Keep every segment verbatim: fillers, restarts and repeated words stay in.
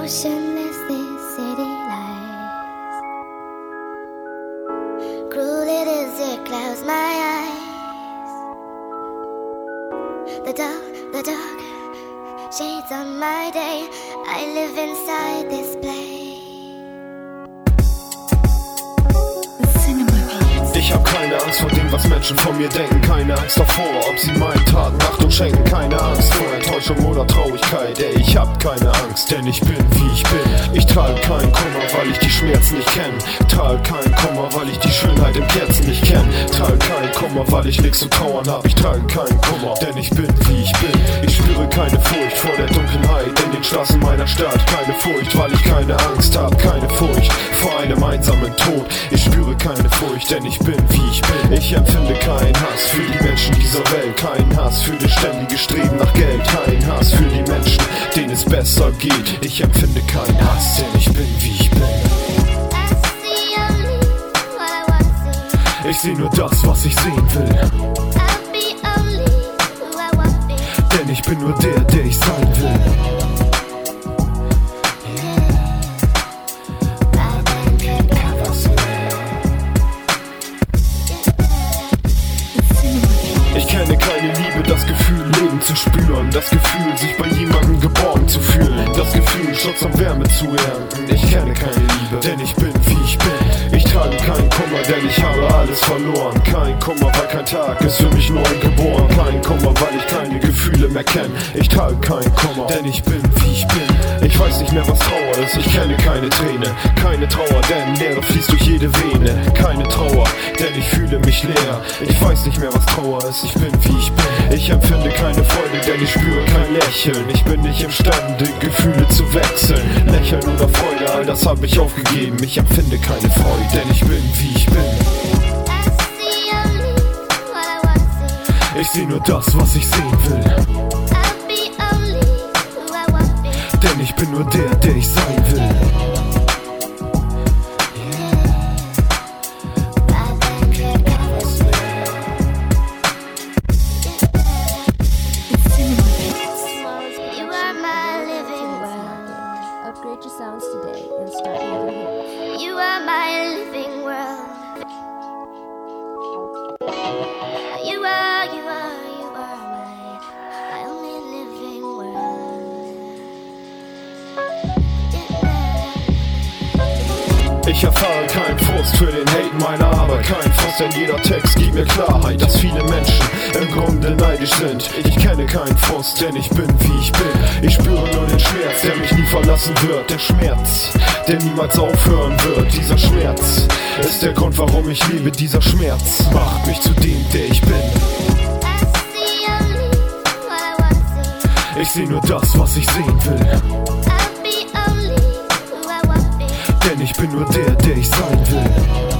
Emotionless this city lies. Cruel it is, it clouds my eyes. The dark, the dark shades on my day. I live inside this place. Ich hab keine Angst vor dem, was Menschen von mir denken. Keine Angst davor, ob sie meinen Taten Achtung schenken. Keine Angst vor Enttäuschung oder Traurigkeit. Ey, ich hab keine Angst, denn ich bin, wie ich bin. Ich trage keinen Kummer, weil ich die Schmerzen nicht kenn. Trage keinen Kummer, weil ich die Schönheit im Kerzen nicht kenn. Trage keinen Kummer, weil ich nichts zu trauern hab. Ich trage keinen Kummer, denn ich bin, wie ich bin. Ich spüre keine Furcht vor der Dunkelheit in den Straßen meiner Stadt. Keine Furcht, weil ich keine Angst hab. Keine Furcht vor einem einsamen Tod. Ich spüre keine Furcht, denn ich bin, wie ich bin. Ich empfinde keinen Hass für die Menschen dieser Welt. Keinen Hass für das ständige Streben nach Geld. Keinen Hass für die Menschen, denen es besser geht. Ich empfinde keinen Hass, denn ich bin, wie ich bin. Ich seh nur das, was ich sehen will. Denn ich bin nur der, der ich sein will. Ich kenne keine Liebe, das Gefühl, Leben zu spüren. Das Gefühl, sich bei jemandem geborgen zu fühlen. Das Gefühl, Schutz und Wärme zu ernten. Ich kenne keine Liebe, denn ich bin, wie ich bin. Ich trage keinen Kummer, denn ich habe alles verloren. Kein Kummer, weil kein Tag ist für mich neu geboren. Kein Kummer, weil ich keine Gefühle mehr kenne. Ich trage keinen Kummer, denn ich bin, wie ich bin. Ich weiß nicht mehr, was Trauer ist, ich kenne keine Träne. Keine Trauer, denn Leere fließt durch jede Vene. Keine Trauer, denn ich fühle mich leer. Ich weiß nicht mehr, was Trauer ist, ich bin, wie ich bin. Ich empfinde keine Freude, denn ich spüre kein Lächeln. Ich bin nicht imstande, Gefühle zu wechseln. Lächeln oder Freude, all das hab ich aufgegeben. Ich empfinde keine Freude, denn ich bin, wie ich bin. Ich seh nur das, was ich sehen will. Denn ich bin nur der, der ich sein will. Upgrade your sounds today and start living here. You are my living world. You are, you are, you are my, my only living world. Ich erfahre keinen Frust für den Hate meiner Arbeit. Kein Frust, denn jeder Text gibt mir Klarheit, dass viele Menschen im Grunde neidisch sind. Ich kenne keinen Frust, denn ich bin, wie ich bin. Ich spüre nur den Schmerz, der mich nie verlassen wird. Der Schmerz, der niemals aufhören wird. Dieser Schmerz ist der Grund, warum ich lebe. Dieser Schmerz macht mich zu dem, der ich bin. Ich seh nur das, was ich sehen will. Denn ich bin nur der, der ich sein will.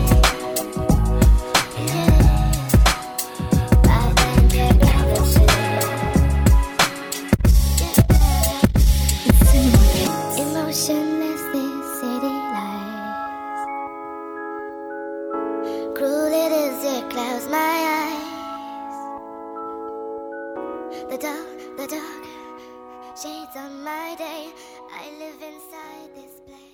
Emotionless this city lies. Cruel it is, it clouds my eyes. The dark, the dark shades on my day. I live inside this place.